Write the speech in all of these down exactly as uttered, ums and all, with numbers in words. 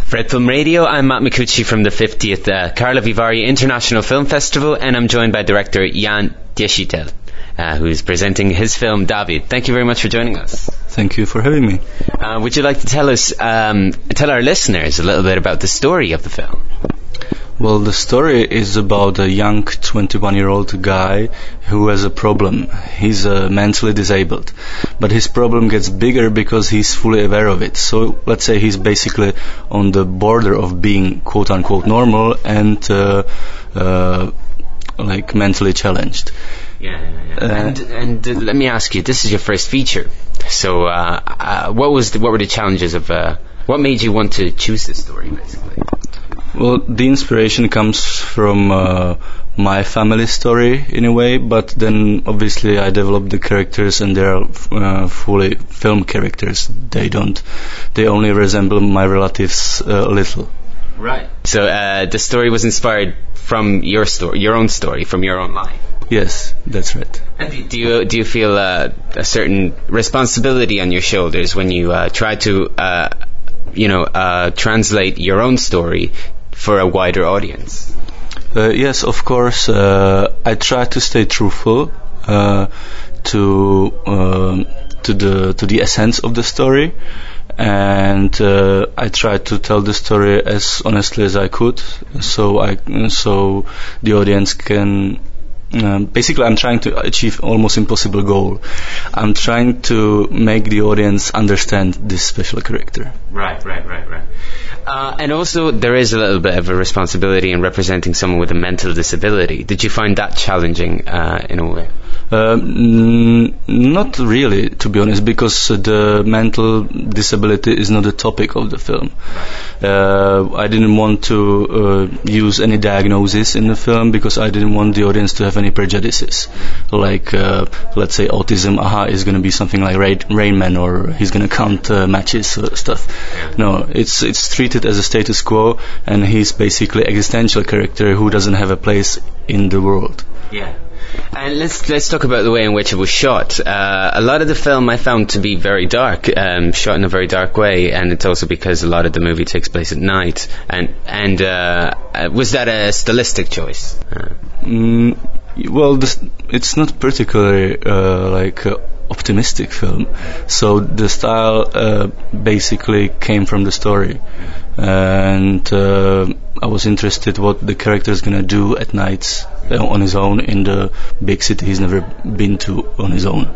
For Red Film Radio, I'm Matt Micucci from the fiftieth uh, Karlovy Vary International Film Festival, and I'm joined by director Jan Diešitel, uh, who's presenting his film David. Thank you very much for joining us. Thank you for having me. Uh, would you like to tell us, um, tell our listeners a little bit about the story of the film? Well, the story is about a young twenty-one-year-old guy who has a problem. He's uh, mentally disabled, but his problem gets bigger because he's fully aware of it. So let's say he's basically on the border of being quote-unquote normal and uh, uh, like mentally challenged. Yeah, yeah, yeah. Uh, and and uh, let me ask you, this is your first feature. So uh, uh, what was the, what were the challenges of uh, what made you want to choose this story, basically? Well, the inspiration comes from uh, my family story in a way, but then obviously I developed the characters and they're uh, fully film characters. They don't, they only resemble my relatives uh, a little. Right. So uh, the story was inspired from your story, your own story, from your own life. Yes, that's right. And do you do you feel uh, a certain responsibility on your shoulders when you uh, try to, uh, you know, uh, translate your own story for a wider audience? Uh, yes, of course. Uh, I try to stay truthful uh, to um, to the to the essence of the story, and uh, I try to tell the story as honestly as I could, so I so the audience can. Um, basically, I'm trying to achieve almost impossible goal. I'm trying to make the audience understand this special character. Right, right, right, right. Uh, and also, there is a little bit of a responsibility in representing someone with a mental disability. Did you find that challenging uh, in a way? Um, not really, to be honest, because the mental disability is not the topic of the film. Uh, I didn't want to uh, use any diagnosis in the film because I didn't want the audience to have any prejudices. Like, uh, let's say autism, aha, is going to be something like Rain, Rain Man, or he's going to count uh, matches uh, stuff. No, it's it's treated as a status quo, and he's basically existential character who doesn't have a place in the world. Yeah. And let's let's talk about the way in which it was shot. Uh, a lot of the film I found to be very dark, um, shot in a very dark way, and it's also because a lot of the movie takes place at night. And and uh, was that a stylistic choice? Uh. Mm, well, this, it's not particularly uh, like uh, optimistic film. So the style uh, basically came from the story, and uh, I was interested what the character is gonna do at nights uh, on his own in the big city he's never been to on his own.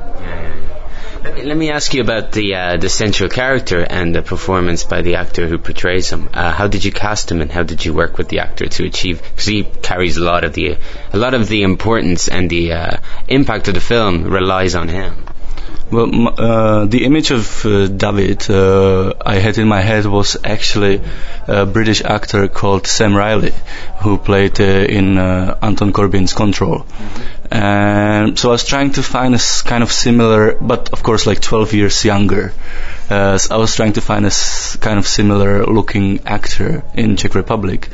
Let me, let me ask you about the uh, the central character and the performance by the actor who portrays him. Uh, how did you cast him, and how did you work with the actor to achieve? Because he carries a lot of the a lot of the importance and the uh, impact of the film relies on him. Well, uh, the image of uh, David uh, I had in my head was actually a British actor called Sam Riley, who played uh, in uh, Anton Corbijn's Control. Mm-hmm. And so I was trying to find a kind of similar, but of course like twelve years younger. Uh, so I was trying to find a s- kind of similar looking actor in Czech Republic.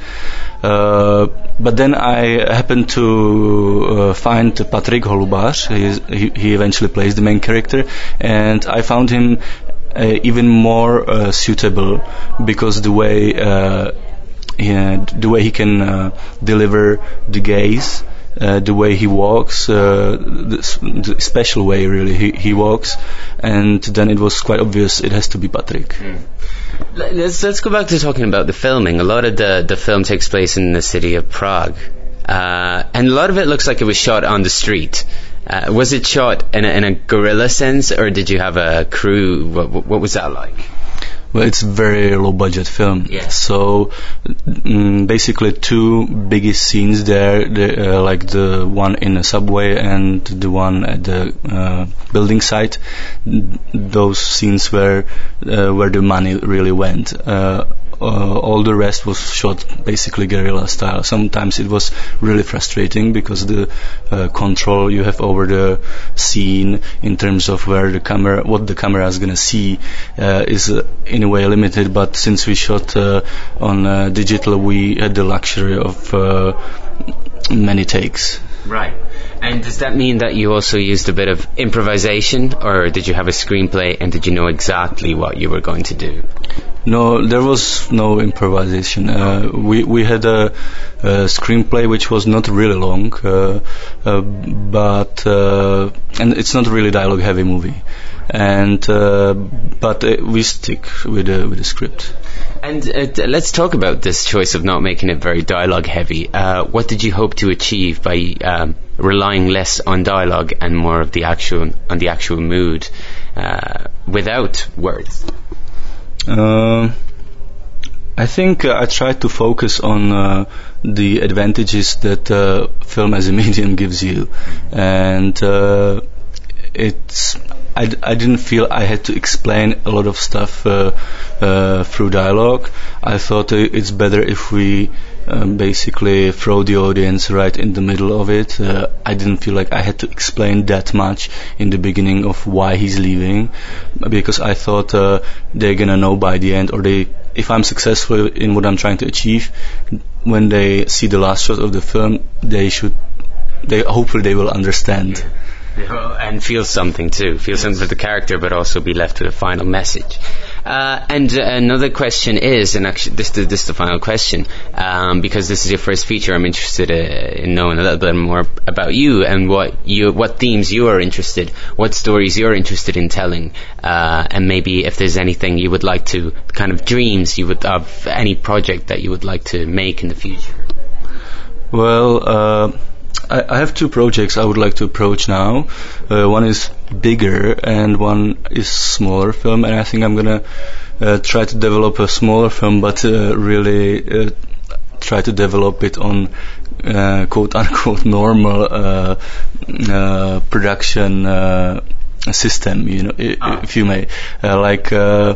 Uh, but then I happened to uh, find Patrik Holubář. He, he eventually plays the main character, and I found him uh, even more uh, suitable because the way uh, he, the way he can uh, deliver the gaze, uh, the way he walks, uh, the, the special way really he, he walks, and then it was quite obvious it has to be Patrik. Mm. Let's let's go back to talking about the filming. A lot of the, the film takes place in the city of Prague, uh, and a lot of it looks like it was shot on the street. Uh, was it shot in a, in a guerrilla sense, or did you have a crew? What, what was that like? Well, it's a very low budget film. Yeah. So mm, basically two biggest scenes there, the, uh, like the one in the subway and the one at the uh, building site. Those scenes were uh, where the money really went. Uh, Uh, all the rest was shot basically guerrilla style. Sometimes it was really frustrating because the uh, control you have over the scene in terms of where the camera, what the camera is going to see, uh, is uh, in a way limited. But since we shot uh, on uh, digital, we had the luxury of uh, many takes. Right. And does that mean that you also used a bit of improvisation, or did you have a screenplay and did you know exactly what you were going to do? No, there was no improvisation. Uh, we we had a, a screenplay which was not really long, uh, uh, but uh, and it's not really dialogue heavy movie, and uh, but uh, we stick with the with the script. And uh, let's talk about this choice of not making it very dialogue heavy. Uh, what did you hope to achieve by um, relying less on dialogue and more of the actual on the actual mood uh, without words? Uh, I think uh, I tried to focus on uh, the advantages that uh, film as a medium gives you, and uh, it's. I, d- I didn't feel I had to explain a lot of stuff uh, uh, through dialogue. I thought uh, it's better if we um, basically throw the audience right in the middle of it. Uh, I didn't feel like I had to explain that much in the beginning of why he's leaving, because I thought uh, they're gonna know by the end, or they, if I'm successful in what I'm trying to achieve, when they see the last shot of the film, they should, they hopefully they will understand. And feel something too, feel something for the character, but also be left with a final message. Uh, and uh, another question is, and actually this, this is the final question, um, because this is your first feature, I'm interested uh, in knowing a little bit more about you and what you, what themes you are interested, what stories you're interested in telling, uh, and maybe if there's anything you would like to, kind of dreams you would of any project that you would like to make in the future. Well, uh, I, I have two projects I would like to approach now. Uh, one is bigger and one is smaller film, and I think I'm gonna uh, try to develop a smaller film, but uh, really uh, try to develop it on uh, quote unquote normal uh, uh, production uh, system, you know, ah. if you may. Uh, like uh,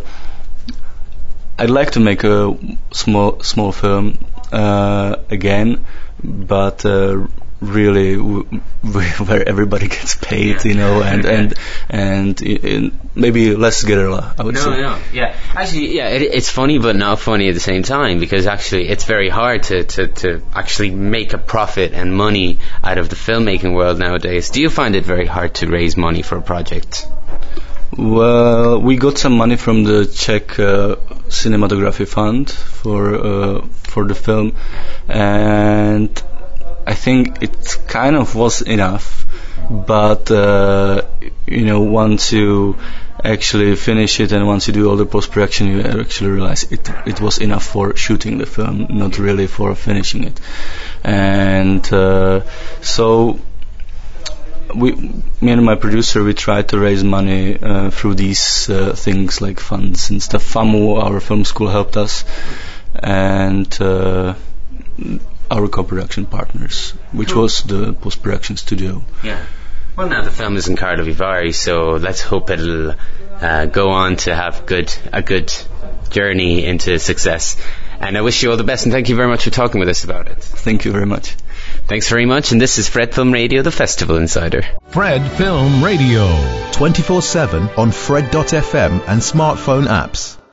I'd like to make a small small film uh, again, but uh, really w- w- where everybody gets paid, you know, and and and in maybe less guerrilla, I would no, say. No, no, yeah. Actually, yeah, it, it's funny but not funny at the same time, because actually it's very hard to, to, to actually make a profit and money out of the filmmaking world nowadays. Do you find it very hard to raise money for a project? Well, we got some money from the Czech uh, Cinematography Fund for uh, for the film, and I think it kind of was enough, but uh, you know, once you actually finish it and once you do all the post-production, you actually realize it it was enough for shooting the film, not really for finishing it. And uh, so we, me and my producer, we tried to raise money uh, through these uh, things like funds and stuff. FAMU, our film school, helped us, and uh, our co-production partners, which cool. was the post-production studio. Yeah. Well, now the film is in Karlovy, so let's hope it'll uh, go on to have good a good journey into success. And I wish you all the best, and thank you very much for talking with us about it. Thank you very much. Thanks very much, and this is Fred Film Radio, the Festival Insider. Fred Film Radio. twenty-four seven on Fred dot f m and smartphone apps.